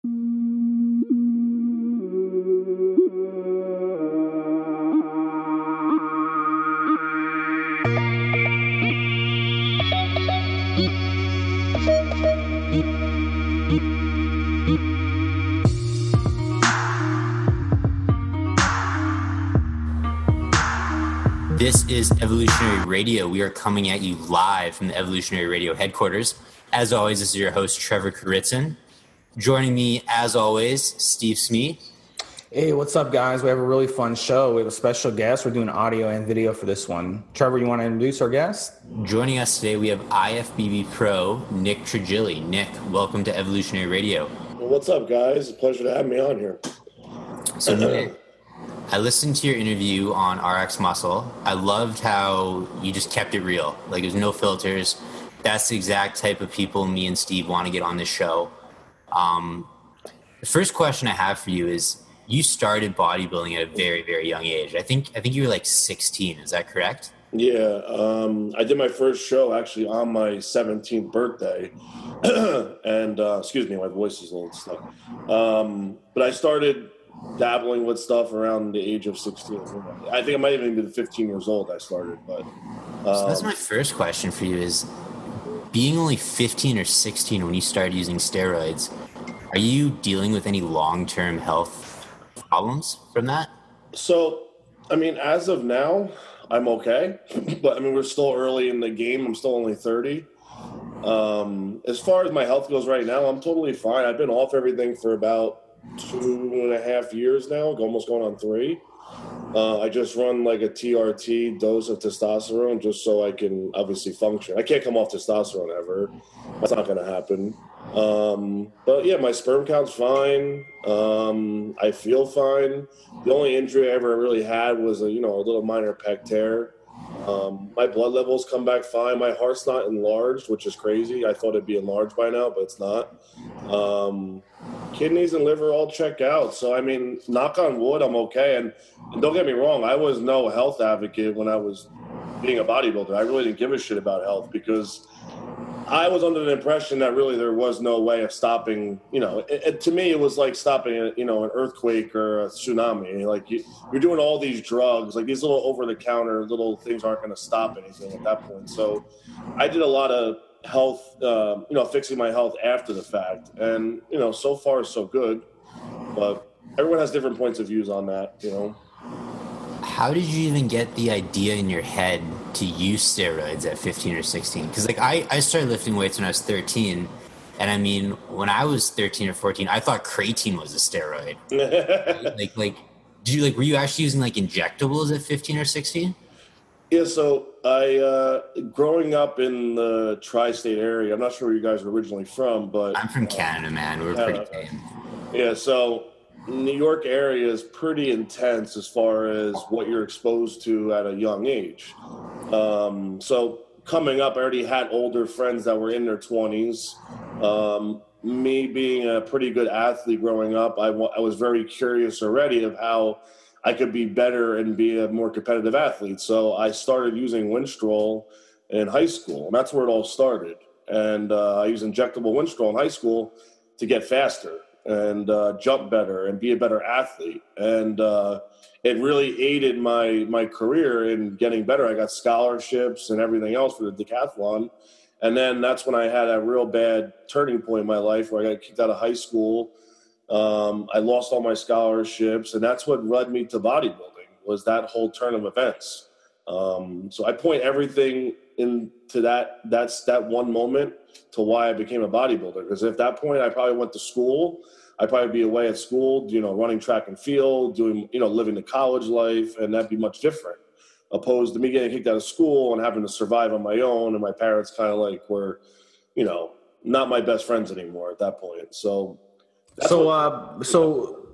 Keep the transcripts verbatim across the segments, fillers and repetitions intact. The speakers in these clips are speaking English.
This is Evolutionary Radio. We are coming at you live from the Evolutionary Radio headquarters. As always, this is your host, Trevor Kuritzin. Joining me, as always, Steve Smee. Hey, what's up, guys? We have a really fun show. We have a special guest. We're doing audio and video for this one. Trevor, you want to introduce our guest? Joining us today, we have I F B B Pro, Nick Trigili. Nick, welcome to Evolutionary Radio. Well, what's up, guys? A pleasure to have me on here. So, Nick, I listened to your interview on R X Muscle. I loved how you just kept it real. Like, there's no filters. That's the exact type of people me and Steve want to get on this show. Um, the first question I have for you is, you started bodybuilding at a very, very young age. I think I think you were like sixteen. Is that correct? Yeah. Um, I did my first show actually on my seventeenth birthday. and, uh, excuse me, my voice is a little stuck. Um, but I started dabbling with stuff around the age of sixteen. I think I might have even been fifteen years old I started. But um, so that's my first question for you is, being only fifteen or sixteen when you started using steroids, are you dealing with any long-term health problems from that? So, I mean, as of now, I'm okay. But, I mean, we're still early in the game. I'm still only thirty. Um, as far as my health goes right now, I'm totally fine. I've been off everything for about two and a half years now, almost going on three. Uh, I just run like a T R T dose of testosterone just so I can obviously function. I can't come off testosterone ever. That's not going to happen. Um, but yeah, my sperm count's fine. Um, I feel fine. The only injury I ever really had was a, you know, a little minor pec tear. Um, my blood levels come back fine. My heart's not enlarged, which is crazy. I thought it'd be enlarged by now, but it's not. Um, kidneys and liver all check out. So, I mean, knock on wood, I'm okay. And, and don't get me wrong, I was no health advocate when I was being a bodybuilder. I really didn't give a shit about health because I was under the impression that really there was no way of stopping, you know, it, it, to me, it was like stopping, a, you know, an earthquake or a tsunami. Like you, you're doing all these drugs, like these little over-the-counter little things aren't going to stop anything at that point. So I did a lot of health, uh, you know, fixing my health after the fact. And, you know, so far so good. But everyone has different points of views on that, you know. How did you even get the idea in your head to use steroids at fifteen or sixteen? Because like I, I started lifting weights when I was thirteen. And I mean, when I was thirteen or fourteen, I thought creatine was a steroid. like, like, did you like, were you actually using like injectables at fifteen or sixteen? Yeah, so I, uh, growing up in the tri-state area, I'm not sure where you guys are originally from, but I'm from Canada, man. We're Canada. pretty tame. Yeah, so New York area is pretty intense as far as what you're exposed to at a young age. Um, so coming up, I already had older friends that were in their twenties. Um, me being a pretty good athlete growing up, I, w- I was very curious already of how I could be better and be a more competitive athlete. So I started using Winstrol in high school, and that's where it all started. And uh, I used injectable Winstrol in high school to get faster and uh, jump better and be a better athlete. And uh, it really aided my my career in getting better. I got scholarships and everything else for the decathlon. And then that's when I had a real bad turning point in my life where I got kicked out of high school. Um, I lost all my scholarships, and that's what led me to bodybuilding, was that whole turn of events. Um, so I point everything into that, that's that one moment to why I became a bodybuilder. Because at that point, I probably went to school. I'd probably be away at school, you know, running track and field, doing, you know, living the college life, and that'd be much different. Opposed to me getting kicked out of school and having to survive on my own, and my parents kind of like were, you know, not my best friends anymore at that point. So, so, what, uh, so,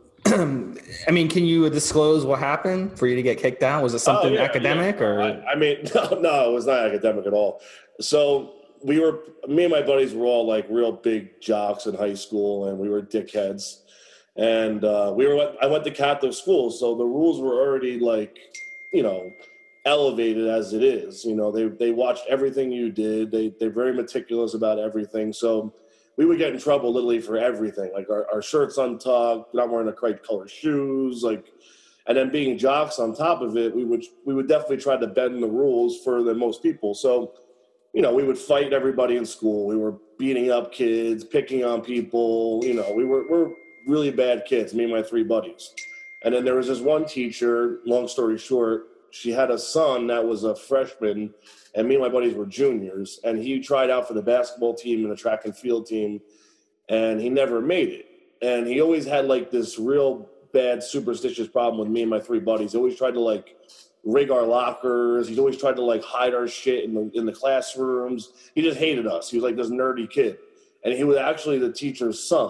I mean, can you disclose what happened for you to get kicked out? Was it something oh, yeah, academic yeah. or? I, I mean, no, no, it was not academic at all. So we were, me and my buddies were all like real big jocks in high school, and we were dickheads. And uh, we were, I went to Catholic school, so the rules were already like, you know, elevated as it is. You know, they they watched everything you did. They they're very meticulous about everything. So we would get in trouble literally for everything. Like our, our shirts untucked, not wearing the correct color shoes, like, and then being jocks on top of it, we would we would definitely try to bend the rules for the most people. So, you know, we would fight everybody in school. We were beating up kids, picking on people. You know, we were we're really bad kids, me and my three buddies. And then there was this one teacher, long story short, she had a son that was a freshman, and me and my buddies were juniors, and he tried out for the basketball team and the track and field team, and he never made it. And he always had like this real bad superstitious problem with me and my three buddies. He always tried to like rig our lockers. He's always tried to like hide our shit in the in the classrooms. He just hated us. He was like this nerdy kid. And he was actually the teacher's son.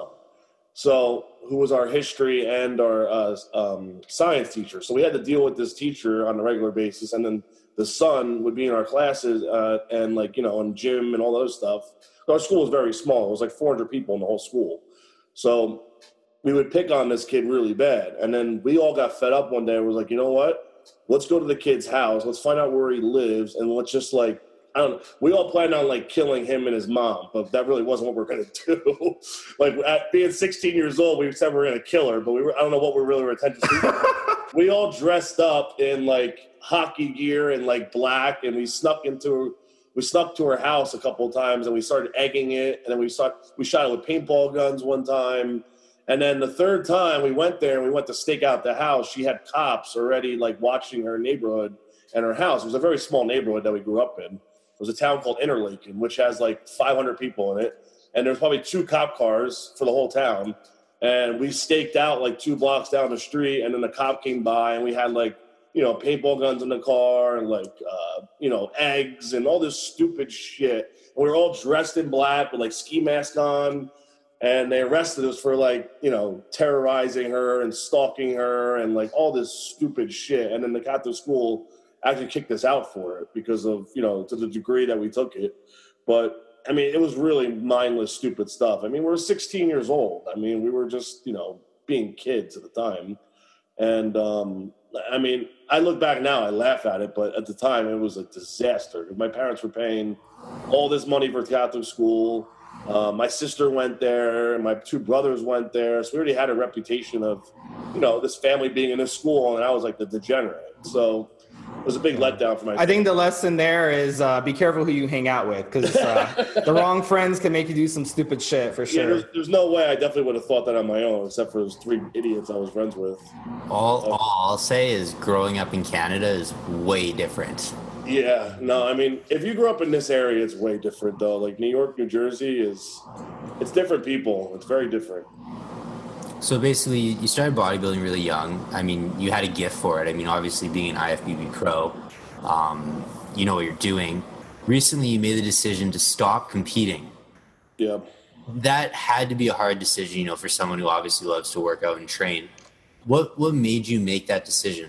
So who was our history and our uh, um, science teacher. So we had to deal with this teacher on a regular basis. And then the son would be in our classes uh, and like, you know, in gym and all those stuff. Our school was very small. It was like four hundred people in the whole school. So we would pick on this kid really bad. And then we all got fed up one day. We were like, you know what? Let's go to the kid's house. Let's find out where he lives. And let's just like, I don't know. We all planned on like killing him and his mom, but that really wasn't what we we're going to do. Like at being sixteen years old, we said we were going to kill her, but we were, I don't know what we really were intending to do. We all dressed up in like hockey gear and like black. And we snuck into, we snuck to her house a couple of times and we started egging it. And then we start, we shot it with paintball guns one time. And then the third time we went there and we went to stake out the house, she had cops already like watching her neighborhood and her house. It was a very small neighborhood that we grew up in. It was a town called Interlaken, which has like five hundred people in it. And there's probably two cop cars for the whole town. And we staked out like two blocks down the street. And then the cop came by and we had like, you know, paintball guns in the car and like, uh, you know, eggs and all this stupid shit. And we were all dressed in black with like ski mask on. And they arrested us for like, you know, terrorizing her and stalking her and like all this stupid shit. And then the Catholic school actually kicked us out for it because of, you know, to the degree that we took it. But I mean, it was really mindless, stupid stuff. I mean, we were sixteen years old. I mean, we were just, you know, being kids at the time. And um, I mean, I look back now, I laugh at it, but at the time it was a disaster. My parents were paying all this money for Catholic school. Uh, my sister went there, and my two brothers went there. So we already had a reputation of, you know, this family being in this school, and I was like the degenerate. So it was a big letdown for my I think the lesson there is uh, be careful who you hang out with, because uh, the wrong friends can make you do some stupid shit for sure. Yeah, there's, there's no way I definitely would have thought that on my own, except for those three idiots I was friends with. All, all I'll say is growing up in Canada is way different. Yeah, no, I mean, if you grew up in this area, it's way different, though. Like, New York, New Jersey is, it's different people. It's very different. So basically, you started bodybuilding really young. I mean, you had a gift for it. I mean, obviously, being an I F B B pro, um, you know what you're doing. Recently, you made the decision to stop competing. Yeah. That had to be a hard decision, you know, for someone who obviously loves to work out and train. What what made you make that decision?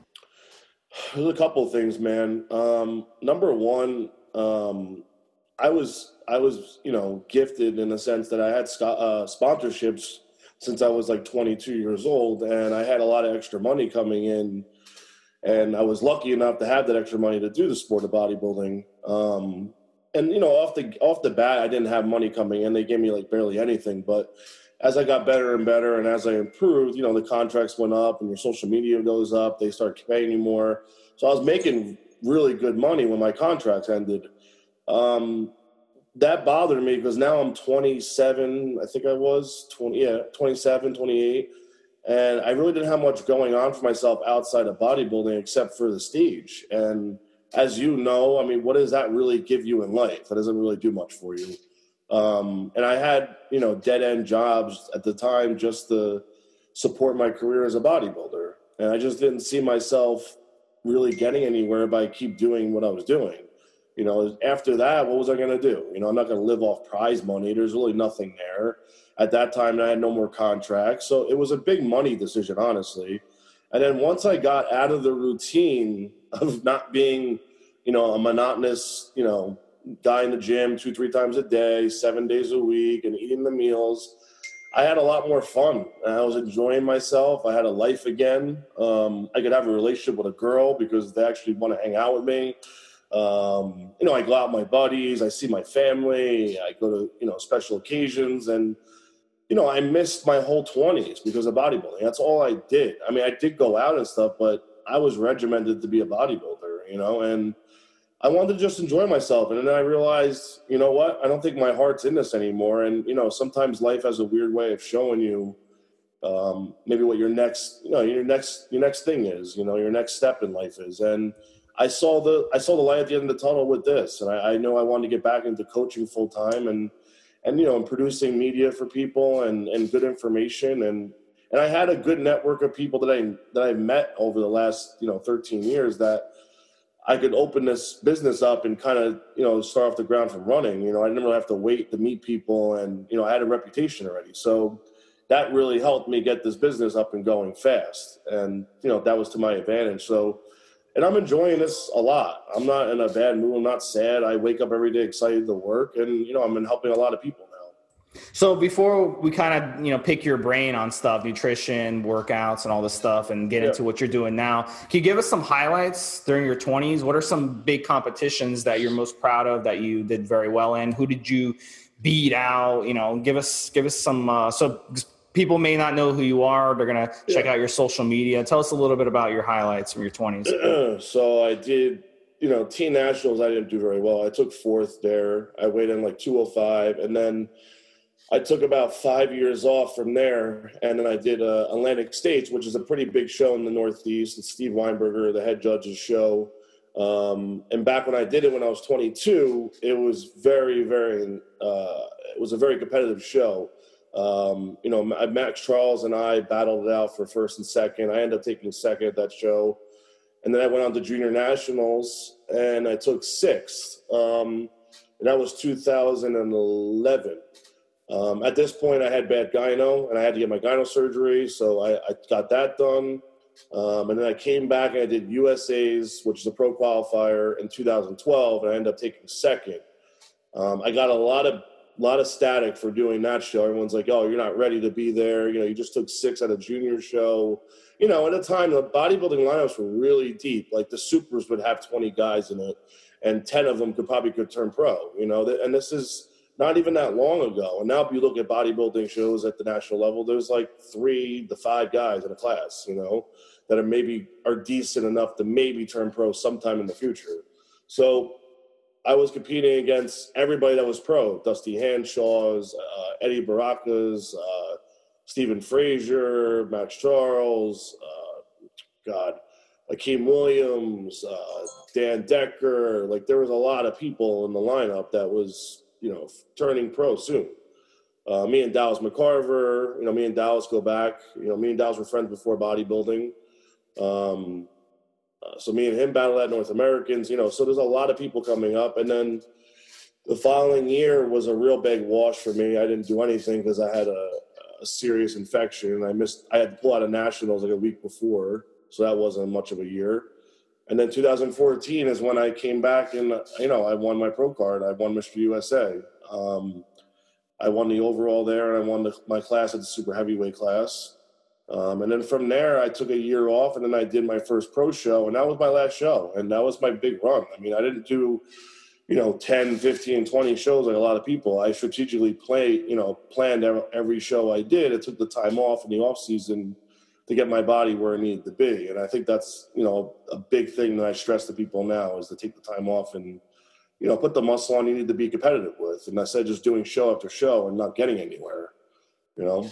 There's a couple of things, man. Um, number one, um, I was, I was, you know, gifted in the sense that I had uh, sponsorships since I was like twenty-two years old, and I had a lot of extra money coming in, and I was lucky enough to have that extra money to do the sport of bodybuilding. Um, and you know, off the off the bat, I didn't have money coming in. They gave me like barely anything, but as I got better and better and as I improved, you know, the contracts went up and your social media goes up. They start paying you more. So I was making really good money when my contracts ended. Um, that bothered me because now I'm twenty-seven, I think I was, twenty, yeah, twenty-seven, twenty-eight. And I really didn't have much going on for myself outside of bodybuilding except for the stage. And as you know, I mean, what does that really give you in life? That doesn't really do much for you. Um, and I had, you know, dead-end jobs at the time just to support my career as a bodybuilder. And I just didn't see myself really getting anywhere by keep doing what I was doing. You know, after that, what was I going to do? You know, I'm not going to live off prize money. There's really nothing there. At that time, I had no more contracts. So it was a big money decision, honestly. And then once I got out of the routine of not being, you know, a monotonous, you know, guy in the gym two, three times a day, seven days a week, and eating the meals, I had a lot more fun. I was enjoying myself. I had a life again. Um, I could have a relationship with a girl because they actually want to hang out with me. Um, you know, I go out with my buddies, I see my family, I go to, you know, special occasions, and, you know, I missed my whole twenties because of bodybuilding. That's all I did. I mean, I did go out and stuff, but I was regimented to be a bodybuilder, you know, and I wanted to just enjoy myself. And then I realized, you know what, I don't think my heart's in this anymore. And, you know, sometimes life has a weird way of showing you um, maybe what your next, you know, your next, your next thing is, you know, your next step in life is. And I saw the, I saw the light at the end of the tunnel with this. And I, I know I wanted to get back into coaching full time and, and, you know, and producing media for people and, and good information. And, and I had a good network of people that I, that I met over the last, you know, thirteen years that I could open this business up and kind of, you know, start off the ground from running. You know, I didn't really have to wait to meet people, and, you know, I had a reputation already. So that really helped me get this business up and going fast. And, you know, that was to my advantage. So, and I'm enjoying this a lot. I'm not in a bad mood. I'm not sad. I wake up every day excited to work, and, you know, I'm helping a lot of people now. So before we kind of, you know, pick your brain on stuff, nutrition, workouts, and all this stuff, and get Yeah. into what you're doing now, can you give us some highlights during your twenties? What are some big competitions that you're most proud of that you did very well in? Who did you beat out? You know, give us give us some. Uh, so people may not know who you are. They're gonna check Yeah. out your social media. Tell us a little bit about your highlights from your twenties. So I did, you know, teen nationals. I didn't do very well. I took fourth there. I weighed in like two oh five, and then I took about five years off from there, and then I did uh, Atlantic States, which is a pretty big show in the Northeast. It's Steve Weinberger, the head judge's show. Um, and back when I did it when I was twenty-two, it was very, very, uh, it was a very competitive show. Um, you know, Max Charles and I battled it out for first and second. I ended up taking second at that show. And then I went on to junior nationals, and I took sixth. Um, and that was two thousand eleven. Um, at this point, I had bad gyno, and I had to get my gyno surgery, so I, I got that done. Um, and then I came back and I did U S A's, which is a pro qualifier, in two thousand twelve, and I ended up taking second. Um, I got a lot of lot of static for doing that show. Everyone's like, "Oh, you're not ready to be there. You know, you just took six at a junior show." You know, at the time, the bodybuilding lineups were really deep. Like the supers would have twenty guys in it, and ten of them could probably could turn pro. You know, and this is not even that long ago. And now if you look at bodybuilding shows at the national level, there's like three to five guys in a class, you know, that are maybe are decent enough to maybe turn pro sometime in the future. So I was competing against everybody that was pro: Dusty Hanshaw's, uh, Eddie Baraka's, uh, Stephen Frazier, Max Charles, uh, God, Akeem Williams, uh, Dan Decker. Like there was a lot of people in the lineup that was, you know, turning pro soon. Uh, me and Dallas McCarver, you know, me and Dallas go back. You know, me and Dallas were friends before bodybuilding. Um, uh, so me and him battled at North Americans, you know, so there's a lot of people coming up. And then the following year was a real big wash for me. I didn't do anything because I had a, a serious infection. I missed, I had to pull out of nationals like a week before. So that wasn't much of a year. And then two thousand fourteen is when I came back and, you know, I won my pro card. I won Mister U S A. Um, I won the overall there, and I won the, my class at the super heavyweight class. Um, and then from there, I took a year off, and then I did my first pro show, and that was my last show. And that was my big run. I mean, I didn't do, you know, ten, fifteen, twenty shows like a lot of people. I strategically play, you know, planned every show I did. I took the time off in the off season to get my body where it needed to be. And I think that's, you know, a big thing that I stress to people now is to take the time off and, you know, put the muscle on you need to be competitive with. And I said just doing show after show and not getting anywhere, you know.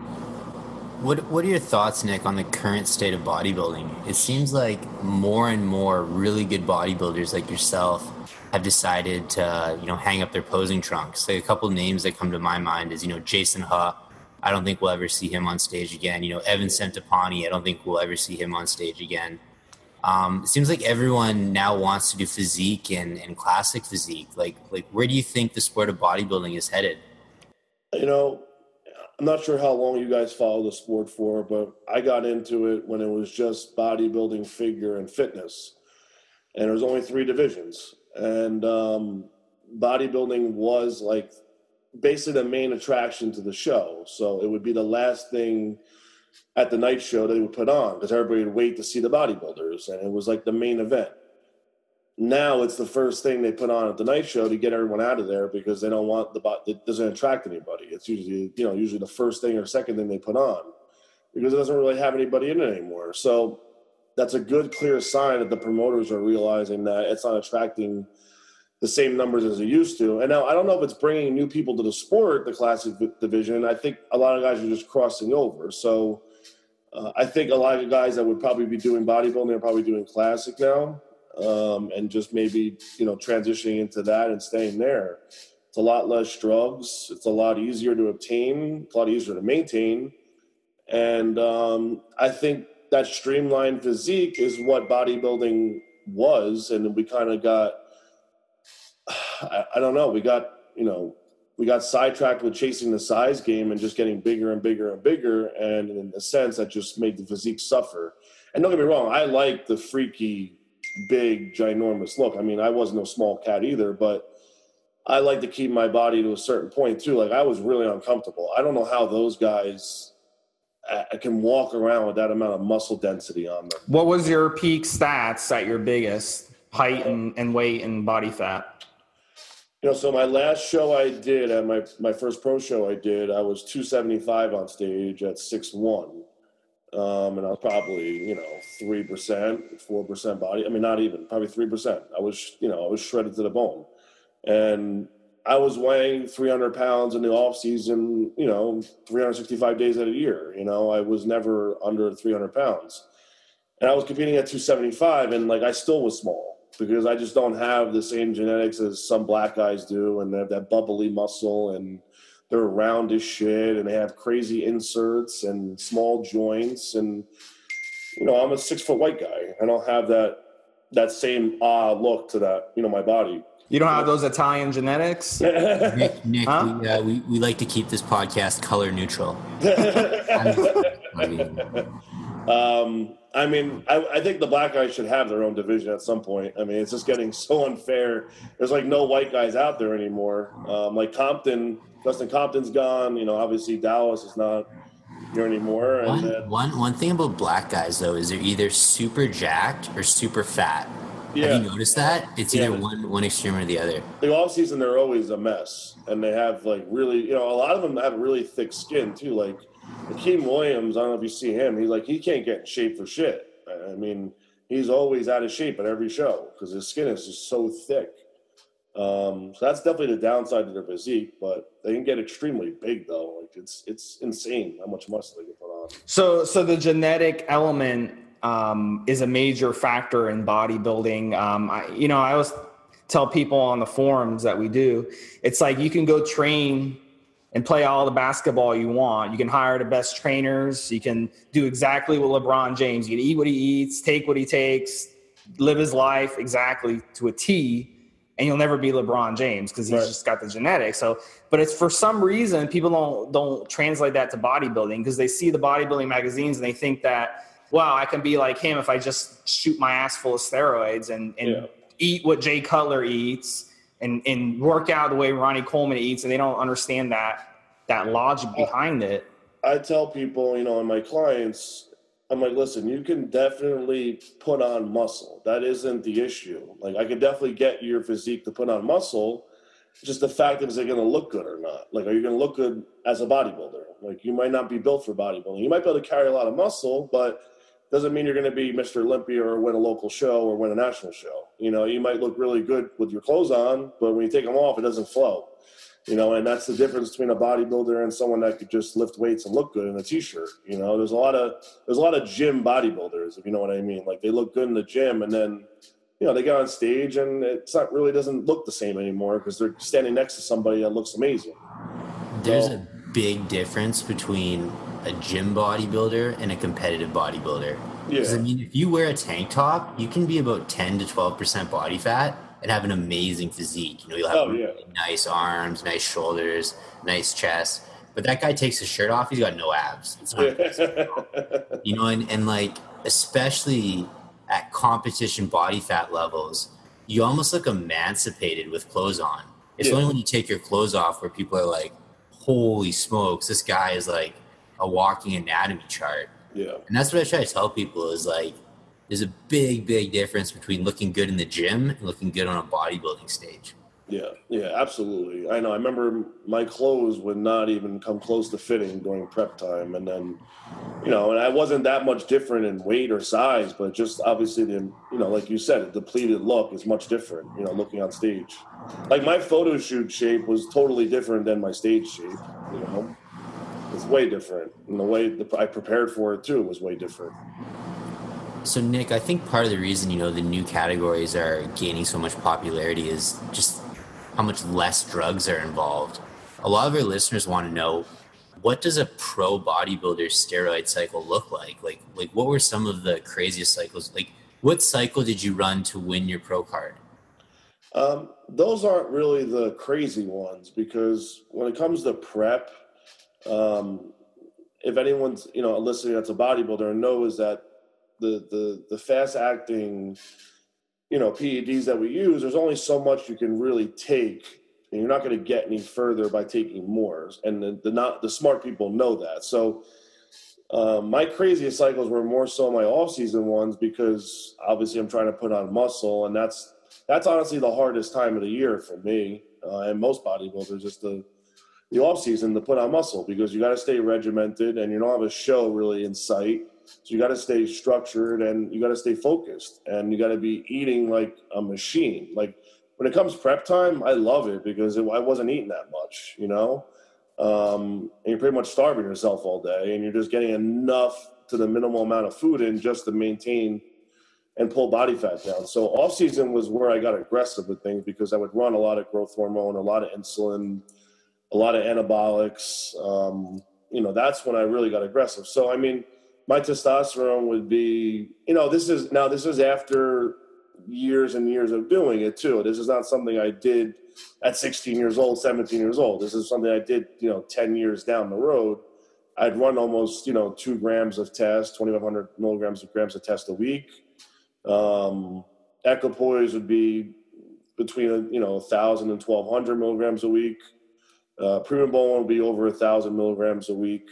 What What are your thoughts, Nick, on the current state of bodybuilding? It seems like more and more really good bodybuilders like yourself have decided to, you know, hang up their posing trunks. Like a couple of names that come to my mind is, you know, Jason Huh. I don't think we'll ever see him on stage again. You know, Evan Centopani, I don't think we'll ever see him on stage again. Um, it seems like everyone now wants to do physique and, and classic physique. Like, like, where do you think the sport of bodybuilding is headed? You know, I'm not sure how long you guys follow the sport for, but I got into it when it was just bodybuilding, figure, and fitness. And there was only three divisions. And um, bodybuilding was like basically the main attraction to the show. So it would be the last thing at the night show that they would put on because everybody would wait to see the bodybuilders. And it was like the main event. now it's the first thing they put on at the night show to get everyone out of there because they don't want the bot. It doesn't attract anybody. It's usually, you know, usually the first thing or second thing they put on because it doesn't really have anybody in it anymore. So that's a good, clear sign that the promoters are realizing that it's not attracting the same numbers as it used to. And now I don't know if it's bringing new people to the sport, the classic division. I think a lot of guys are just crossing over. So uh, I think a lot of guys that would probably be doing bodybuilding are probably doing classic now, um, and just maybe, you know, transitioning into that and staying there. It's a lot less drugs. It's a lot easier to obtain, a lot easier to maintain. And um, I think that streamlined physique is what bodybuilding was. And we kind of got, I, I don't know. We got, you know, we got sidetracked with chasing the size game and just getting bigger and bigger and bigger. And in a sense, that just made the physique suffer. And don't get me wrong, I like the freaky, big, ginormous look. I mean, I wasn't no small cat either, but I like to keep my body to a certain point too. Like I was really uncomfortable. I don't know how those guys uh, can walk around with that amount of muscle density on them. What was your peak stats at your biggest height and, and weight and body fat? You know, so my last show I did, at my, my first pro show I did, I was two seventy-five on stage at six one. Um, and I was probably, you know, three percent, four percent body. I mean, not even, probably three percent. I was, you know, I was shredded to the bone. And I was weighing three hundred pounds in the off season, you know, three hundred sixty-five days out of the year. You know, I was never under three hundred pounds. And I was competing at two seventy-five, and, like, I still was small. Because I just don't have the same genetics as some black guys do, and they have that bubbly muscle, and they're round as shit, and they have crazy inserts and small joints, and you know, I'm a six foot white guy. I don't have that that same ah look to that, you know, my body. You don't have those Italian genetics? Nick, Nick Huh? we, uh, we we like to keep this podcast color neutral. I mean, Um, I mean, I, I think the black guys should have their own division at some point. I mean, it's just getting so unfair. There's like no white guys out there anymore. Um, like Compton, Justin Compton's gone. You know, obviously Dallas is not here anymore. And one, then, one one thing about black guys though is they're either super jacked or super fat. yeah, Have you noticed that? It's either Yeah. one one extreme or the other. the off season they're always a mess, and they have like really, you know, a lot of them have really thick skin too. Like Akeem Williams, I don't know if you see him. He's like he can't get in shape for shit. I mean, he's always out of shape at every show because his skin is just so thick. Um, so that's definitely the downside to their physique, but they can get extremely big though. Like it's it's insane how much muscle they can put on. So, so the genetic element um, is a major factor in bodybuilding. Um, I, you know, I always tell people on the forums that we do, it's like you can go train and play all the basketball you want. You can hire the best trainers. You can do exactly what LeBron James. You can eat what he eats, take what he takes, live his life exactly to a T, and you'll never be LeBron James because he's Right. just got the genetics. So, but it's for some reason people don't don't translate that to bodybuilding because they see the bodybuilding magazines and they think that, wow, I can be like him if I just shoot my ass full of steroids and, and Yeah. eat what Jay Cutler eats. And, and work out the way Ronnie Coleman eats, and they don't understand that that logic behind it. I tell people, you know, and my clients, I'm like, listen, you can definitely put on muscle. That isn't the issue. Like, I could definitely get your physique to put on muscle. Just the fact of is it going to look good or not? Like, are you going to look good as a bodybuilder? Like, you might not be built for bodybuilding. You might be able to carry a lot of muscle, but doesn't mean you're going to be Mister Olympia or win a local show or win a national show. You know, you might look really good with your clothes on, but when you take them off, it doesn't flow. You know, and that's the difference between a bodybuilder and someone that could just lift weights and look good in a t-shirt. You know, there's a lot of there's a lot of gym bodybuilders, if you know what I mean. Like they look good in the gym, and then you know they get on stage and it's not really doesn't look the same anymore because they're standing next to somebody that looks amazing. There's So- a big difference between a gym bodybuilder and a competitive bodybuilder. Because Yeah. I mean, if you wear a tank top, you can be about ten to twelve percent body fat and have an amazing physique. You know, you'll have Oh, yeah. really nice arms, nice shoulders, nice chest. But that guy takes his shirt off, he's got no abs. It's not, you know, and, and like, especially at competition body fat levels, you almost look emancipated with clothes on. It's Yeah. only when you take your clothes off where people are like, holy smokes, this guy is like a walking anatomy chart. Yeah. And that's what I try to tell people is like, there's a big, big difference between looking good in the gym and looking good on a bodybuilding stage. Yeah, yeah, absolutely. I know. I remember my clothes would not even come close to fitting during prep time. And then, you know, and I wasn't that much different in weight or size, but just obviously the, you know, like you said, a depleted look is much different, you know, looking on stage. Like my photo shoot shape was totally different than my stage shape, you know. It's way different. And the way the, I prepared for it too was way different. So Nick, I think part of the reason, you know, the new categories are gaining so much popularity is just how much less drugs are involved. A lot of our listeners want to know, what does a pro bodybuilder steroid cycle look like? Like, like what were some of the craziest cycles? Like, what cycle did you run to win your pro card? Um, those aren't really the crazy ones, because when it comes to prep, um, if anyone's, you know, listening that's a bodybuilder knows that the, the, the fast acting, you know, P E Ds that we use, there's only so much you can really take, and you're not going to get any further by taking more. And the, the not the smart people know that. So um, my craziest cycles were more so my off-season ones, because obviously I'm trying to put on muscle, and that's that's honestly the hardest time of the year for me uh, and most bodybuilders, is the the off-season to put on muscle, because you got to stay regimented and you don't have a show really in sight. So you got to stay structured and you got to stay focused, and you got to be eating like a machine. Like when it comes prep time, I love it because it, I wasn't eating that much, you know, um, and you're pretty much starving yourself all day, and you're just getting enough to the minimal amount of food in just to maintain and pull body fat down. So off season was where I got aggressive with things, because I would run a lot of growth hormone, a lot of insulin, a lot of anabolics. Um, you know, that's when I really got aggressive. So, I mean, my testosterone would be, you know, this is now, this is after years and years of doing it too. This is not something I did at sixteen years old, seventeen years old. This is something I did, you know, ten years down the road. I'd run almost, you know, two grams of test, twenty-five hundred milligrams of grams of test a week. Um, equipoise would be between, you know, one thousand and twelve hundred milligrams a week. Uh, Primobolan would be over one thousand milligrams a week.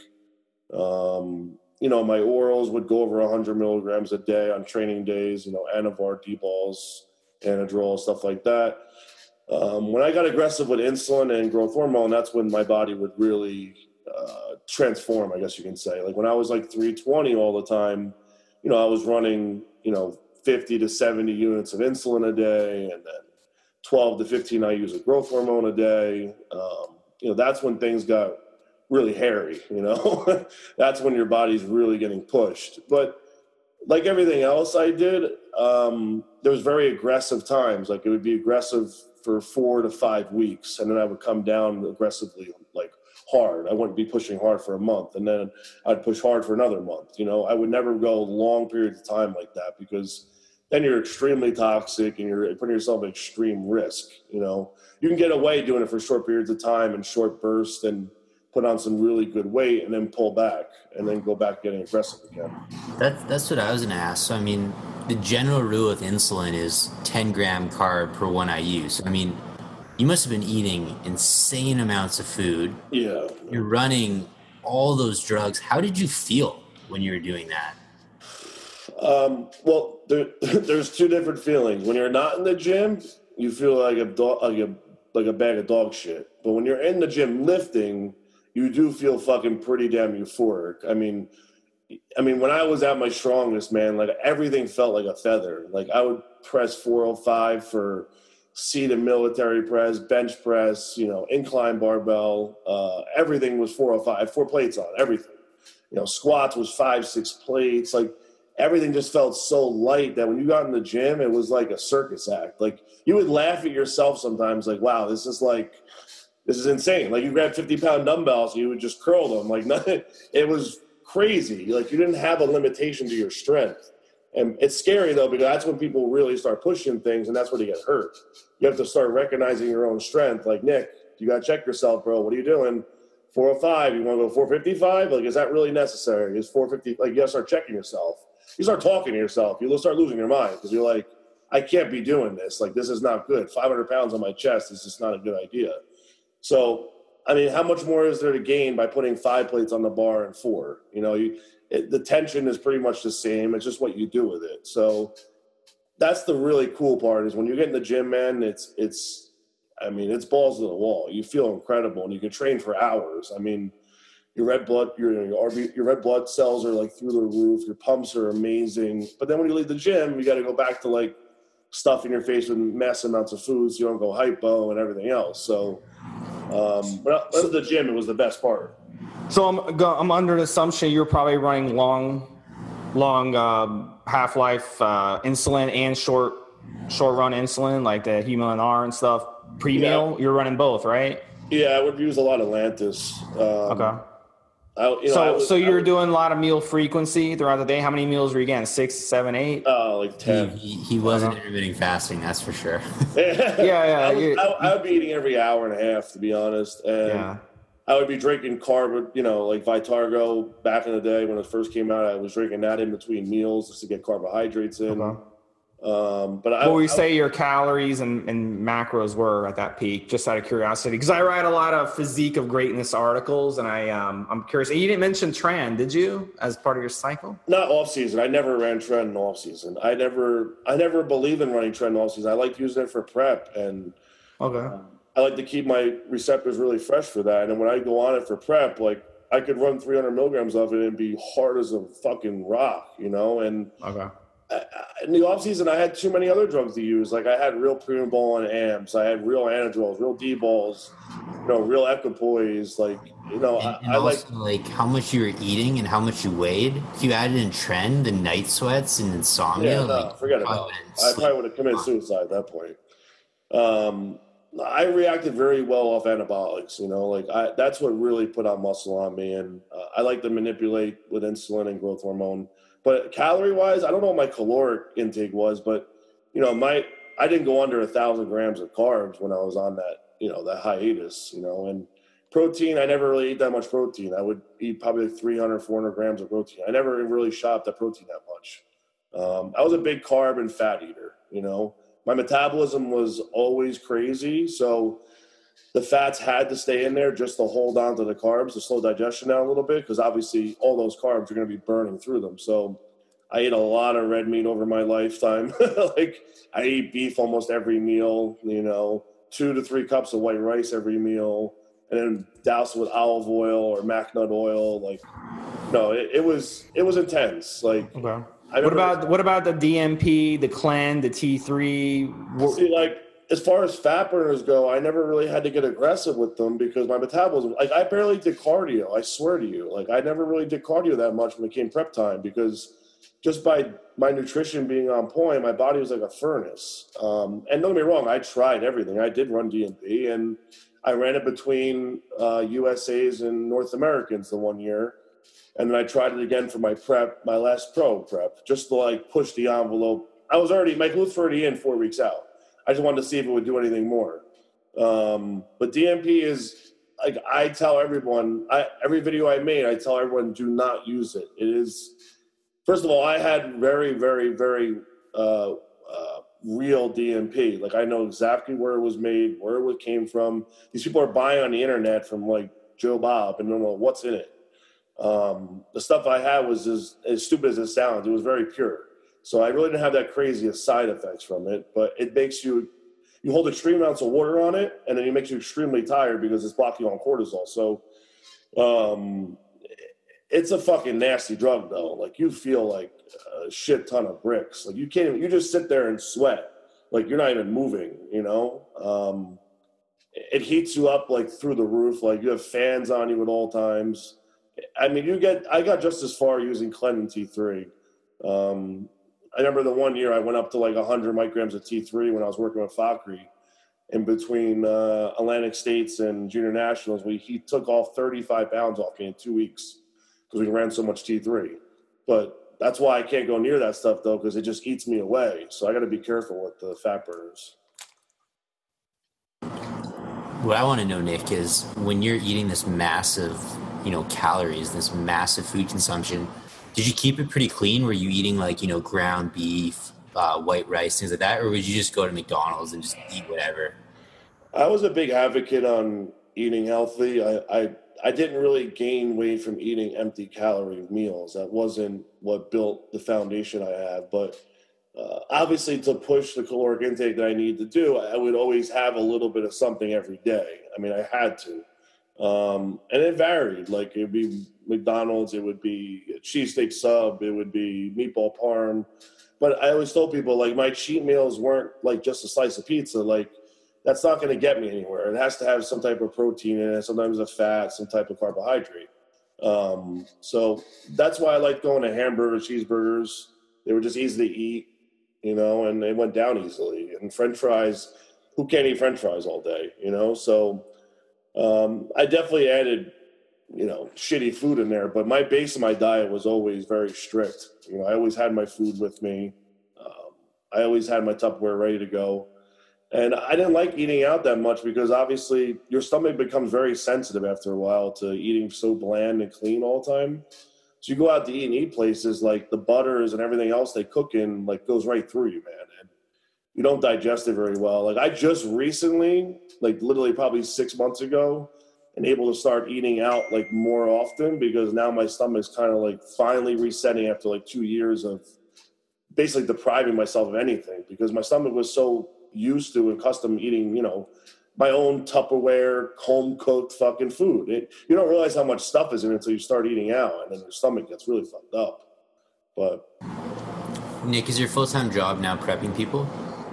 Um, you know, my orals would go over one hundred milligrams a day on training days, you know, Anavar, D-balls, Anadrol, stuff like that. Um, when I got aggressive with insulin and growth hormone, that's when my body would really uh, transform, I guess you can say. Like when I was like three twenty all the time, you know, I was running, you know, fifty to seventy units of insulin a day, and then twelve to fifteen I use of growth hormone a day. Um, you know, that's when things got really hairy, you know. That's when your body's really getting pushed. But like everything else I did, um, there was very aggressive times. Like it would be aggressive for four to five weeks, and then I would come down aggressively, like hard. I wouldn't be pushing hard for a month, and then I'd push hard for another month. You know, I would never go long periods of time like that, because then you're extremely toxic and you're putting yourself at extreme risk. You know, you can get away doing it for short periods of time and short bursts and put on some really good weight and then pull back and then go back getting aggressive again. That, that's what I was going to ask. So, I mean, the general rule with insulin is ten gram carb per one I U. So, I mean, you must have been eating insane amounts of food. Yeah. You're running all those drugs. How did you feel when you were doing that? Um, well, there, there's two different feelings. When you're not in the gym, you feel like a dog, like a, like a bag of dog shit. But when you're in the gym lifting, you do feel fucking pretty damn euphoric. I mean, I mean, when I was at my strongest, man, like everything felt like a feather. Like I would press four oh five for seated military press, bench press, you know, incline barbell. Uh, everything was four oh five, four plates on everything. You know, squats was five, six plates. Like everything just felt so light that when you got in the gym, it was like a circus act. Like you would laugh at yourself sometimes, like, wow, this is like, this is insane. Like you grab fifty pound dumbbells and you would just curl them. Like nothing. It was crazy. Like you didn't have a limitation to your strength. And it's scary though, because that's when people really start pushing things, and that's where they get hurt. You have to start recognizing your own strength. Like, Nick, you got to check yourself, bro. What are you doing? four oh five, you want to go four fifty-five? Like, is that really necessary? Is four fifty, like, you got to start checking yourself. You start talking to yourself. You start losing your mind, because you're like, I can't be doing this. Like, this is not good. five hundred pounds on my chest is just not a good idea. So I mean, how much more is there to gain by putting five plates on the bar and four? You know, you, it, the tension is pretty much the same. It's just what you do with it. So that's the really cool part is when you get in the gym, man, it's, it's, I mean, it's balls to the wall. You feel incredible and you can train for hours. I mean, your red blood, your, your your red blood cells are like through the roof. Your pumps are amazing. But then when you leave the gym, you got to go back to like stuffing your face with mass amounts of food so you don't go hypo and everything else. So, um, but other than the gym, it was the best part. So I'm go- I'm under the assumption you're probably running long, long um, half life uh, insulin and short short run insulin like the Humulin R and stuff. Pre meal, yeah. You're running both, right? Yeah, I would use a lot of Lantus. Um, okay. I, you know, so, was, so you're was, doing a lot of meal frequency throughout the day. How many meals were you getting? Six, seven, eight? Uh, like ten. He, he, he wasn't uh-huh. intermittent fasting, that's for sure. yeah, yeah. I, was, I, I would be eating every hour and a half, to be honest. And yeah. I would be drinking carb, you know, like Vitargo back in the day when it first came out. I was drinking that in between meals just to get carbohydrates in. Okay. Um, but I, what would you I, say your calories and, and macros were at that peak, just out of curiosity? Because I write a lot of physique of greatness articles, and I um, I'm curious. And you didn't mention Tren, did you, as part of your cycle? Not off season. I never ran Tren in off season. I never I never believed in running Tren in off season. I liked using it for prep, and okay. Um, I like to keep my receptors really fresh for that. And when I go on it for prep, like I could run three hundred milligrams of it and be hard as a fucking rock, you know. And okay. in the off season, I had too many other drugs to use. Like I had real Primabol and A M Ps. I had real Anadrols, real D-balls, you know, real Equipoise. Like, you know, and, I, and I also, like like how much you were eating and how much you weighed. If you added in Tren, the night sweats and insomnia, yeah, no, like forget about it. I probably would have committed suicide at that point. Um, I reacted very well off antibiotics. You know, like I, that's what really put on muscle on me. And uh, I like to manipulate with insulin and growth hormone. But calorie-wise, I don't know what my caloric intake was, but, you know, my I didn't go under a thousand grams of carbs when I was on that, you know, that hiatus, you know. And protein, I never really ate that much protein. I would eat probably like three hundred, four hundred grams of protein. I never really shopped at protein that much. Um, I was a big carb and fat eater, you know. My metabolism was always crazy, so the fats had to stay in there just to hold on to the carbs to slow digestion down a little bit, because obviously all those carbs are going to be burning through them. So I ate a lot of red meat over my lifetime. Like I eat beef almost every meal, you know, two to three cups of white rice every meal, and then douse it with olive oil or mac nut oil. Like, no, it, it was it was intense. Like, okay. What about what about the D M P, the Clen, the T three? See, like, as far as fat burners go, I never really had to get aggressive with them because my metabolism, like I barely did cardio. I swear to you, like I never really did cardio that much when it came prep time, because just by my nutrition being on point, my body was like a furnace. Um, and don't get me wrong, I tried everything. I did run D M P, and I ran it between uh, U S As and North Americans the one year. And then I tried it again for my prep, my last pro prep, just to like push the envelope. I was already, my glutes were already in four weeks out. I just wanted to see if it would do anything more. Um, but D M P is, like, I tell everyone, I, every video I made, I tell everyone, do not use it. It is, first of all, I had very, very, very uh, uh, real D M P. Like, I know exactly where it was made, where it came from. These people are buying on the internet from, like, Joe Bob and don't know what's in it. Um, the stuff I had was as, as stupid as it sounds. It was very pure. So I really didn't have that crazy of side effects from it, but it makes you, you hold extreme amounts of water on it, and then it makes you extremely tired because it's blocking on cortisol. So um, it's a fucking nasty drug though. Like you feel like a shit ton of bricks. Like you can't even, you just sit there and sweat. Like you're not even moving, you know? Um, it heats you up like through the roof. Like you have fans on you at all times. I mean, you get, I got just as far using Clen T three. Um, I remember the one year I went up to like one hundred micrograms of T three when I was working with Fakri in between uh, Atlantic States and Junior Nationals. We, he took off thirty-five pounds off me in two weeks because we ran so much T three. But that's why I can't go near that stuff though, because it just eats me away. So I got to be careful with the fat burners. What I want to know, Nick, is when you're eating this massive, you know, calories, this massive food consumption, did you keep it pretty clean? Were you eating like, you know, ground beef, uh, white rice, things like that? Or would you just go to McDonald's and just eat whatever? I was a big advocate on eating healthy. I, I I didn't really gain weight from eating empty calorie meals. That wasn't what built the foundation I have. But uh, obviously, to push the caloric intake that I need to do, I would always have a little bit of something every day. I mean, I had to. Um, and it varied. Like, it would be McDonald's, it would be a cheesesteak sub, it would be meatball parm. But I always told people, like, my cheat meals weren't like just a slice of pizza. Like, that's not going to get me anywhere. It has to have some type of protein in it, sometimes a fat, some type of carbohydrate. Um, so that's why I like going to hamburgers, cheeseburgers. They were just easy to eat, you know, and they went down easily. And French fries, who can't eat French fries all day, you know? So um, I definitely added, you know, shitty food in there. But my base of my diet was always very strict. You know, I always had my food with me. Um, I always had my Tupperware ready to go. And I didn't like eating out that much because obviously your stomach becomes very sensitive after a while to eating so bland and clean all the time. So you go out to eat and eat places, like the butters and everything else they cook in, like, goes right through you, man. And you don't digest it very well. Like, I just recently, like literally probably six months ago, and able to start eating out like more often because now my stomach's kind of like finally resetting after like two years of basically depriving myself of anything because my stomach was so used to and accustomed eating, you know, my own Tupperware, home-cooked fucking food. It, you don't realize how much stuff is in it until you start eating out, and then your stomach gets really fucked up. But Nick, is your full-time job now prepping people?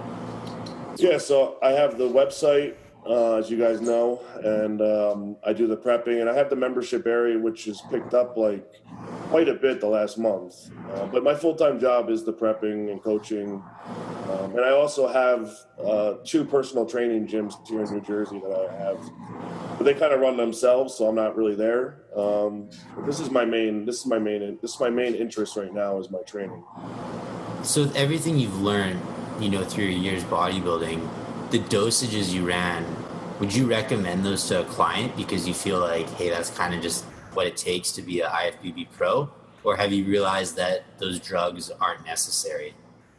yeah, so I have the website, uh, as you guys know, and um, I do the prepping, and I have the membership area, which has picked up like quite a bit the last month. Uh, but my full-time job is the prepping and coaching. Um, and I also have uh, two personal training gyms here in New Jersey that I have, but they kind of run themselves, so I'm not really there. Um, but this is my main. This is my main. This is my main interest right now is my training. So with everything you've learned, you know, through your years bodybuilding, the dosages you ran, would you recommend those to a client because you feel like, hey, that's kind of just what it takes to be an I F B B pro, or have you realized that those drugs aren't necessary?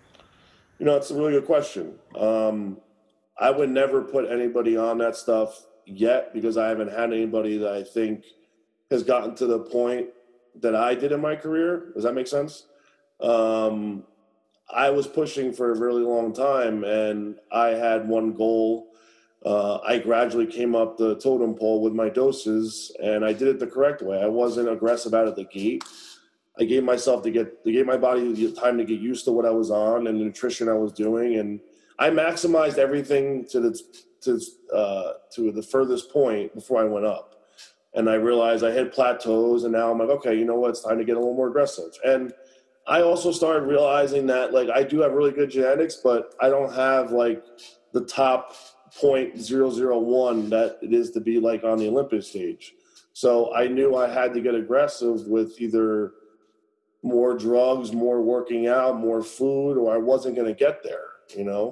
You know, it's a really good question. Um, I would never put anybody on that stuff yet because I haven't had anybody that I think has gotten to the point that I did in my career. Does that make sense? Um, I was pushing for a really long time, and I had one goal. Uh, I gradually came up the totem pole with my doses, and I did it the correct way. I wasn't aggressive out of the gate. I gave myself to get, to gave my body the time to get used to what I was on and the nutrition I was doing. And I maximized everything to the, to, uh, to the furthest point before I went up. And I realized I hit plateaus, and now I'm like, okay, you know what? It's time to get a little more aggressive. And I also started realizing that, like, I do have really good genetics, but I don't have like the top zero point zero zero one that it is to be like on the Olympus stage. So I knew I had to get aggressive with either more drugs, more working out, more food, or I wasn't going to get there, you know?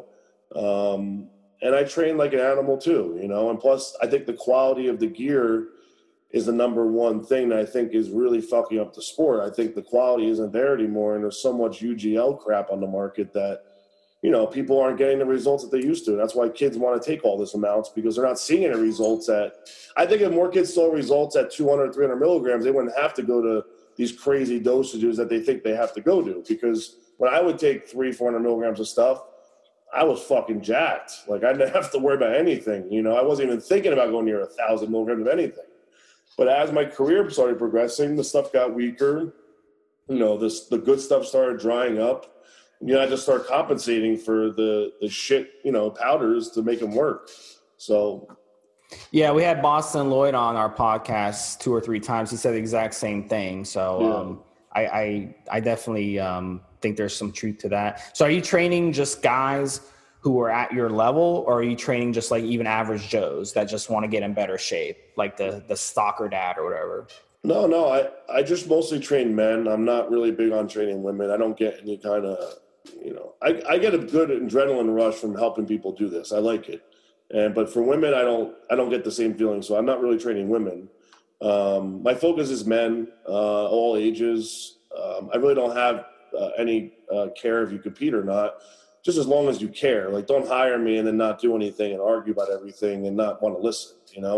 Um, and I train like an animal too, you know? And plus, I think the quality of the gear is the number one thing that I think is really fucking up the sport. I think the quality isn't there anymore, and there's so much U G L crap on the market that, you know, people aren't getting the results that they used to. That's why kids want to take all this amounts, because they're not seeing any results at, I think if more kids saw results at two hundred, three hundred milligrams, they wouldn't have to go to these crazy dosages that they think they have to go to. Because when I would take three, four hundred milligrams of stuff, I was fucking jacked. Like, I didn't have to worry about anything. You know, I wasn't even thinking about going near a thousand milligrams of anything. But as my career started progressing, the stuff got weaker. You know, this, the good stuff started drying up. You know, I just start compensating for the, the shit, you know, powders to make them work. So, yeah, we had Boston Lloyd on our podcast two or three times. He said the exact same thing. So yeah. um, I, I, I definitely um, think there's some truth to that. So are you training just guys who are at your level, or are you training just like even average Joes that just want to get in better shape, like the, the stalker dad or whatever? No, no, I, I just mostly train men. I'm not really big on training women. I don't get any kind of, you know, I, I get a good adrenaline rush from helping people do this. I like it. And, but for women, I don't, I don't get the same feeling. So I'm not really training women. Um, my focus is men, uh, all ages. Um, I really don't have uh, any uh, care if you compete or not, just as long as you care. Like, don't hire me and then not do anything and argue about everything and not want to listen, you know?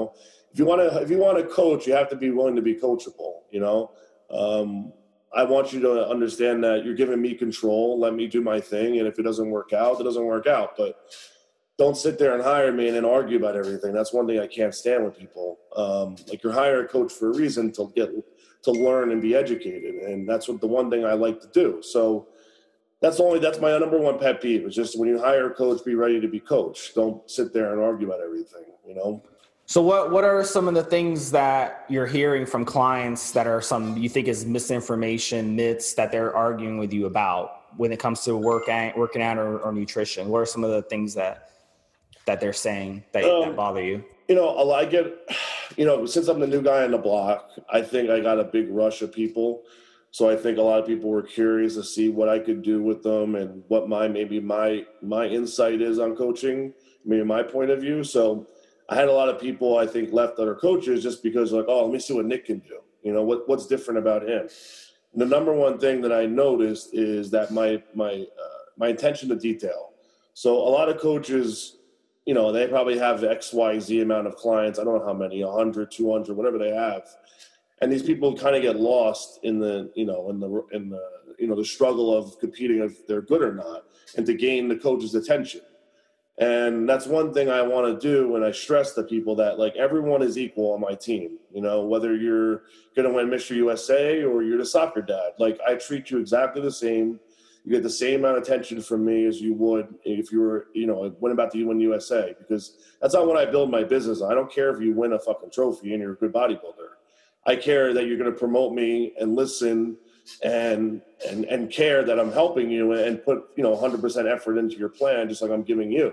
if you want to, if you want to coach, you have to be willing to be coachable, you know? Um, I want you to understand that you're giving me control. Let me do my thing. And if it doesn't work out, it doesn't work out. But don't sit there and hire me and then argue about everything. That's one thing I can't stand with people. Um, like, you're hiring a coach for a reason, to get to learn and be educated. And that's what the one thing I like to do. So that's only, that's my number one pet peeve. It's just, when you hire a coach, be ready to be coached. Don't sit there and argue about everything, you know? So what, what are some of the things that you're hearing from clients that are some you think is misinformation, myths that they're arguing with you about when it comes to work at, working out or, or nutrition? What are some of the things that that they're saying that, um, that bother you? You know, I get, you know, since I'm the new guy on the block, I think I got a big rush of people. So I think a lot of people were curious to see what I could do with them and what my, maybe my, my insight is on coaching, maybe my point of view. So I had a lot of people, I think, left other coaches just because, like, oh, let me see what Nick can do. You know, what what's different about him? And the number one thing that I noticed is that my my uh, my attention to detail. So a lot of coaches, you know, they probably have X, Y, Z amount of clients. I don't know how many, one hundred, two hundred, whatever they have. And these people kind of get lost in the, you know, in the in the you know the struggle of competing if they're good or not, and to gain the coach's attention. And that's one thing I want to do, and I stress to people that, like, everyone is equal on my team. You know, whether you're going to win Mister U S A or you're the soccer dad, like, I treat you exactly the same. You get the same amount of attention from me as you would if you were, you know, win about to win U S A, because that's not what I build my business on. I don't care if you win a fucking trophy and you're a good bodybuilder. I care that you're going to promote me and listen and and and care that I'm helping you and put, you know, one hundred percent effort into your plan, just like I'm giving you.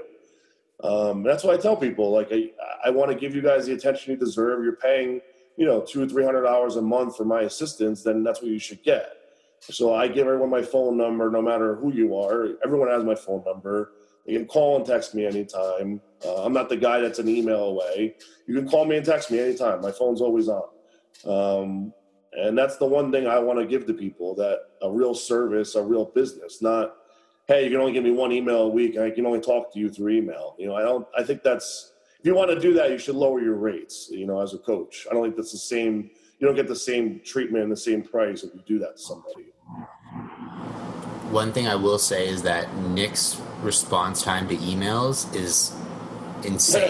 Um, that's what I tell people. Like, I, I want to give you guys the attention you deserve. You're paying, you know, two or three hundred dollars a month for my assistance, then that's what you should get. So I give everyone my phone number, no matter who you are. Everyone has my phone number. You can call and text me anytime. Uh, I'm not the guy that's an email away. You can call me and text me anytime. My phone's always on. Um, and that's the one thing I want to give to people, that a real service, a real business, not, hey, you can only give me one email a week and I can only talk to you through email. You know, I don't, I think that's, if you want to do that, you should lower your rates, you know, as a coach. I don't think that's the same, you don't get the same treatment and the same price if you do that to somebody. One thing I will say is that Nick's response time to emails is insane.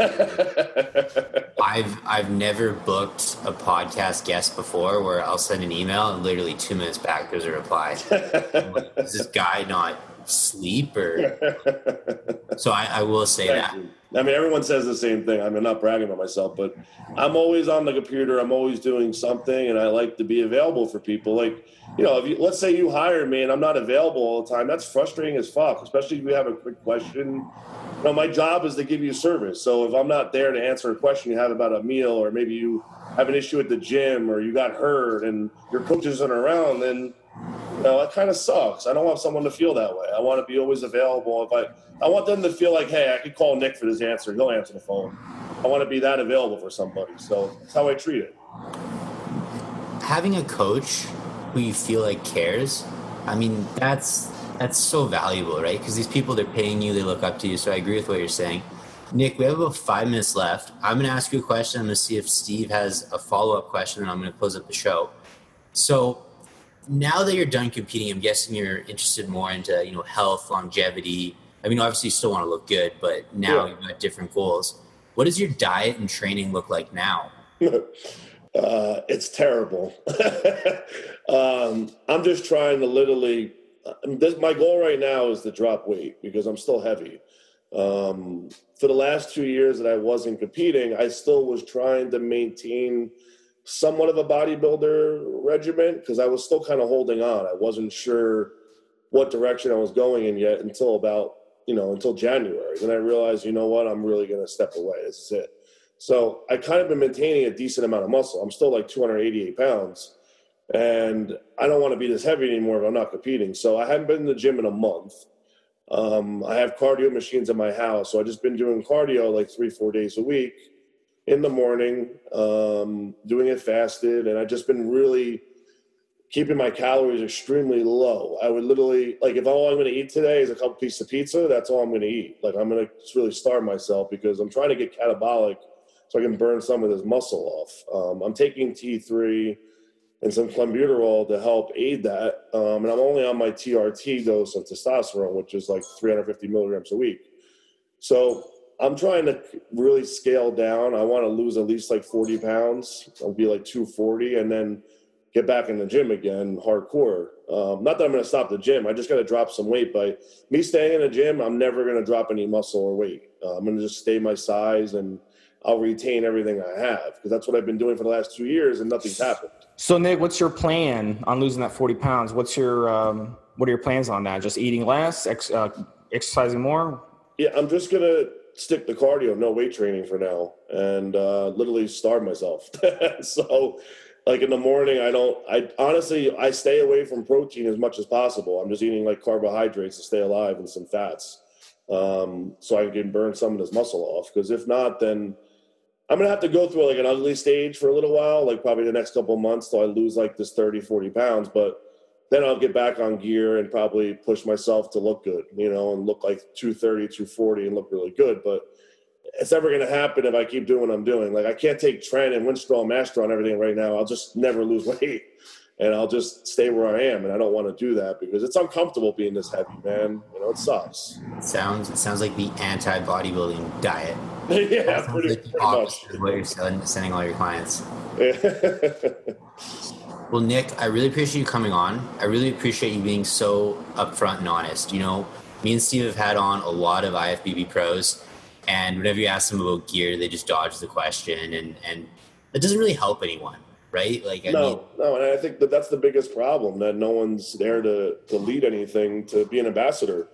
I've I've never booked a podcast guest before where I'll send an email and literally two minutes back there's a reply. Like, is this guy not asleep or? So I, I will say Thank that. you. I mean, everyone says the same thing. I mean, I'm not bragging about myself, but I'm always on the computer. I'm always doing something, and I like to be available for people. Like, you know, if you, let's say you hire me and I'm not available all the time, that's frustrating as fuck, especially if you have a quick question. You know, my job is to give you service. So if I'm not there to answer a question you have about a meal, or maybe you have an issue at the gym, or you got hurt and your coach isn't around, then, you know, that kind of sucks. I don't want someone to feel that way. I want to be always available. If I, I want them to feel like, hey, I could call Nick for this answer. He'll answer the phone. I want to be that available for somebody. So that's how I treat it. Having a coach who you feel like cares, I mean, that's that's so valuable, right? Because these people, they're paying you, they look up to you. So I agree with what you're saying. Nick, we have about five minutes left. I'm going to ask you a question. I'm going to see if Steve has a follow-up question, and I'm going to close up the show. So now that you're done competing, I'm guessing you're interested more into, you know, health, longevity. I mean, obviously you still want to look good, but now yeah. You've got different goals. What does your diet and training look like now? uh, it's terrible. um, I'm just trying to literally, this, my goal right now is to drop weight because I'm still heavy. Um, for the last two years that I wasn't competing, I still was trying to maintain somewhat of a bodybuilder regimen because I was still kind of holding on. I wasn't sure what direction I was going in yet until about, you know, until January. Then I realized, you know what, I'm really going to step away. This is it. So I kind of been maintaining a decent amount of muscle. I'm still like two hundred eighty-eight pounds, and I don't want to be this heavy anymore if I'm not competing. So I haven't been in the gym in a month. Um, I have cardio machines in my house. So I've just been doing cardio like three, four days a week in the morning, um, doing it fasted. And I've just been really keeping my calories extremely low. I would literally, like, if all I'm going to eat today is a couple pieces of pizza, that's all I'm going to eat. Like, I'm going to really starve myself because I'm trying to get catabolic so so I can burn some of this muscle off. Um, I'm taking T three and some clenbuterol to help aid that. Um, and I'm only on my T R T dose of testosterone, which is like three hundred fifty milligrams a week. So I'm trying to really scale down. I want to lose at least like forty pounds. I'll be like two forty and then get back in the gym again, hardcore. Um, not that I'm going to stop the gym. I just got to drop some weight. By me staying in the gym, I'm never going to drop any muscle or weight. Uh, I'm going to just stay my size, and I'll retain everything I have, because that's what I've been doing for the last two years, and nothing's happened. So, Nick, what's your plan on losing that forty pounds? What's your um, what are your plans on that? Just eating less, ex- uh, exercising more? Yeah, I'm just going to stick to cardio, no weight training for now, and uh, literally starve myself. So, like in the morning, I don't, I honestly, I stay away from protein as much as possible. I'm just eating like carbohydrates to stay alive and some fats, um, so I can burn some of this muscle off. Because if not, then I'm going to have to go through like an ugly stage for a little while, like probably the next couple of months till I lose like this thirty, forty pounds. But then I'll get back on gear and probably push myself to look good, you know, and look like two thirty, two forty and look really good. But it's never going to happen if I keep doing what I'm doing. Like I can't take Tren and Winstrol and Master on everything right now. I'll just never lose weight, and I'll just stay where I am. And I don't want to do that because it's uncomfortable being this heavy, man. You know, it sucks. It sounds it sounds like the anti-bodybuilding diet. Yeah, Sounds pretty, like the pretty opposite much. of what you're selling, sending all your clients. Well, Nick, I really appreciate you coming on. I really appreciate you being so upfront and honest. You know, me and Steve have had on a lot of I F B B pros, and whenever you ask them about gear, they just dodge the question, and and it doesn't really help anyone, right? Like, I no, mean, no, and I think that that's the biggest problem, that no one's there to, to lead anything, to be an ambassador.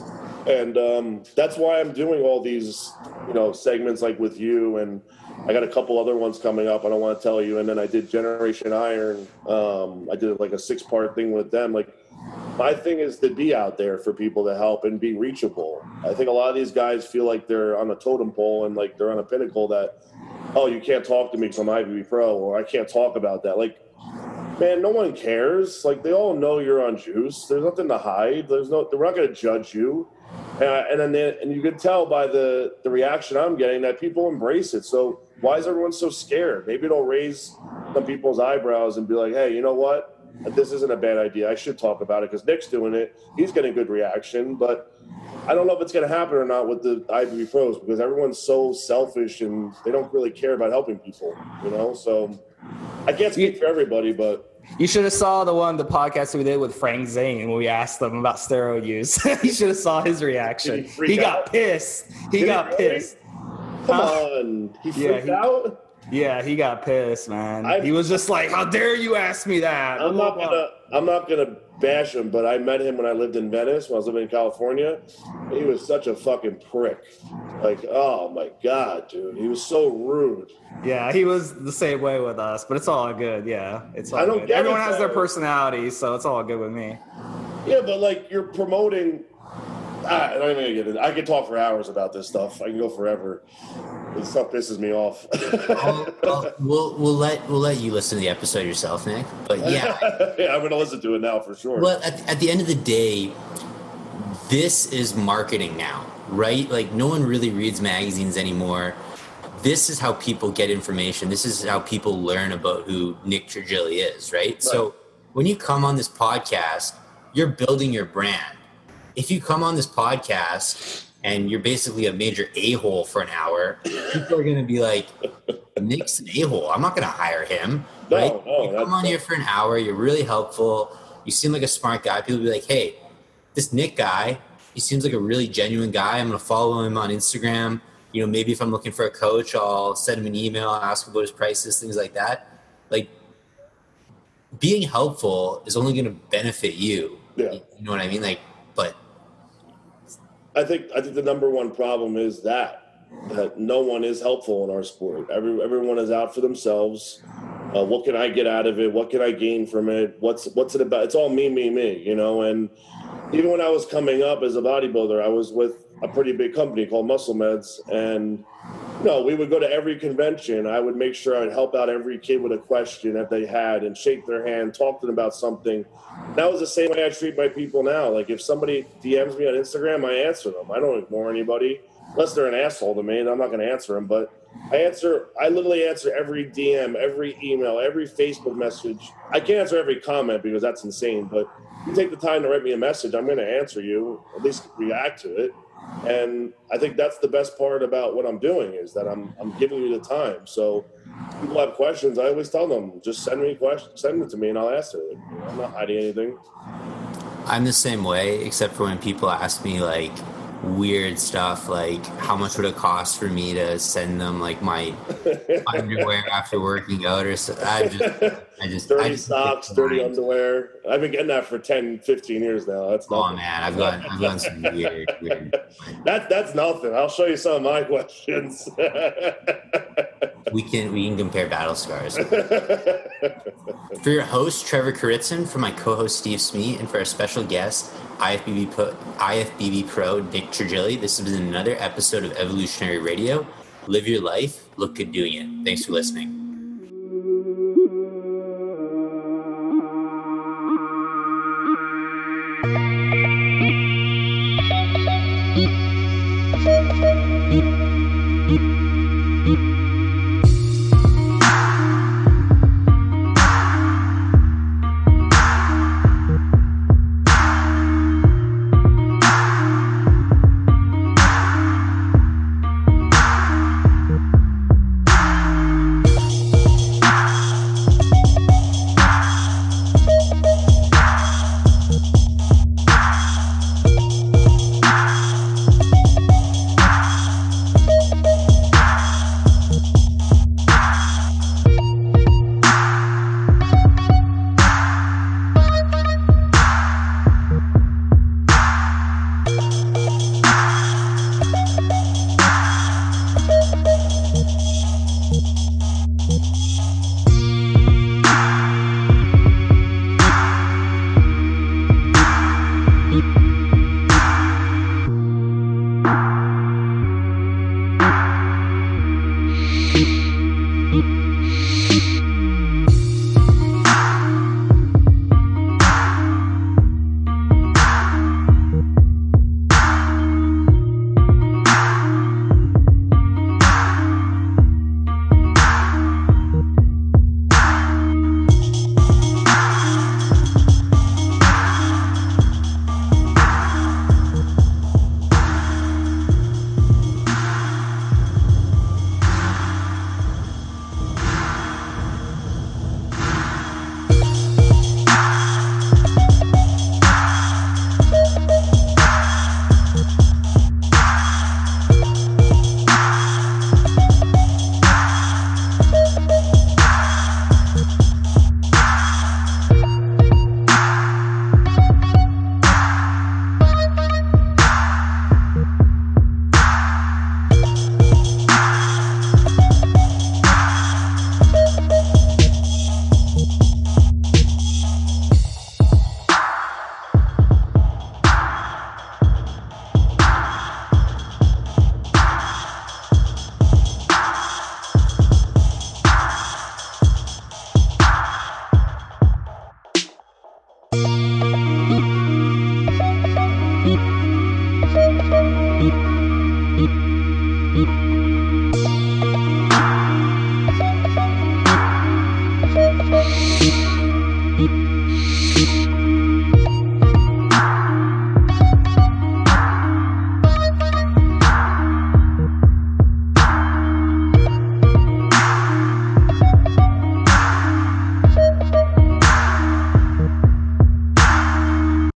And um, that's why I'm doing all these, you know, segments like with you, and I got a couple other ones coming up I don't want to tell you. And then I did Generation Iron. Um, I did like a six-part thing with them. Like, my thing is to be out there for people to help and be reachable. I think a lot of these guys feel like they're on a totem pole and like they're on a pinnacle that, oh, you can't talk to me because I'm I F B B Pro, or I can't talk about that. Like, man, no one cares. Like, they all know you're on juice. There's nothing to hide. There's no, we're not going to judge you. Uh, and then, they, and you can tell by the, the reaction I'm getting that people embrace it. So why is everyone so scared? Maybe it'll raise some people's eyebrows and be like, hey, you know what? This isn't a bad idea. I should talk about it because Nick's doing it. He's getting good reaction. But I don't know if it's going to happen or not with the I F B B pros, because everyone's so selfish and they don't really care about helping people, you know? So I can't speak for everybody, but You should have saw the one, the podcast we did with Frank Zane when we asked them about steroid use. You should have saw his reaction. Did he freak He got out? pissed. He Did got he really? pissed. Come Huh? on. He Yeah, freaked he- out? Yeah, he got pissed, man. I- he was just like, "How dare you ask me that?" I'm Blah, not blah, blah. gonna I'm not gonna bash him, but I met him when I lived in Venice, when I was living in California. He was such a fucking prick. Like, oh my god, dude. He was so rude. Yeah, he was the same way with us, but it's all good. Yeah, it's all I don't good. get it, Everyone has their though. personality, so it's all good with me. Yeah, but like you're promoting. Ah, I'm not even gonna get it. I could talk for hours about this stuff. I can go forever. This stuff pisses me off. I'll, I'll, we'll we'll let we'll let you listen to the episode yourself, Nick. But yeah, Yeah, I'm gonna listen to it now for sure. well, at, at the end of the day, this is marketing now, right? Like, no one really reads magazines anymore. This is how people get information. This is how people learn about who Nick Trigili is, right? So when you come on this podcast, you're building your brand. If you come on this podcast and you're basically a major a-hole for an hour, people are going to be like, Nick's an a-hole. I'm not going to hire him, No, right? no, you come that's- on here for an hour. You're really helpful. You seem like a smart guy. People will be like, hey, this Nick guy, he seems like a really genuine guy. I'm going to follow him on Instagram. You know, maybe if I'm looking for a coach, I'll send him an email, ask him about his prices, things like that. Like, being helpful is only going to benefit you. Yeah. You know what I mean? Like, but I think I think the number one problem is that that no one is helpful in our sport. Every everyone is out for themselves. Uh, what can I get out of it? What can I gain from it? What's what's it about? It's all me, me, me. You know. And even when I was coming up as a bodybuilder, I was with a pretty big company called Muscle Meds, and no, we would go to every convention. I would make sure I'd help out every kid with a question that they had and shake their hand, talk to them about something. That was the same way I treat my people now. Like, if somebody D Ms me on Instagram, I answer them. I don't ignore anybody unless they're an asshole to me, and I'm not going to answer them. But I answer. I literally answer every D M, every email, every Facebook message. I can't answer every comment because that's insane. But if you take the time to write me a message, I'm going to answer you. At least react to it. And I think that's the best part about what I'm doing is that I'm I'm giving you the time. So if people have questions, I always tell them just send me a question, send it to me, and I'll answer it. You know, I'm not hiding anything. I'm the same way, except for when people ask me like weird stuff, like how much would it cost for me to send them like my underwear after working out or so. I just, I just dirty I just socks, dirty underwear. I've been getting that for ten, fifteen years now. That's oh nothing. man, I've got I've gotten some weird, weird. That that's nothing. I'll show you some of my questions. We can we can compare battle scars. For your host Trevor Kuritzin, for my co-host Steve Smee, and for our special guest I F B B Pro, I F B B Pro Nick Trigilli, this has been another episode of Evolutionary Radio. Live your life, look good doing it. Thanks for listening.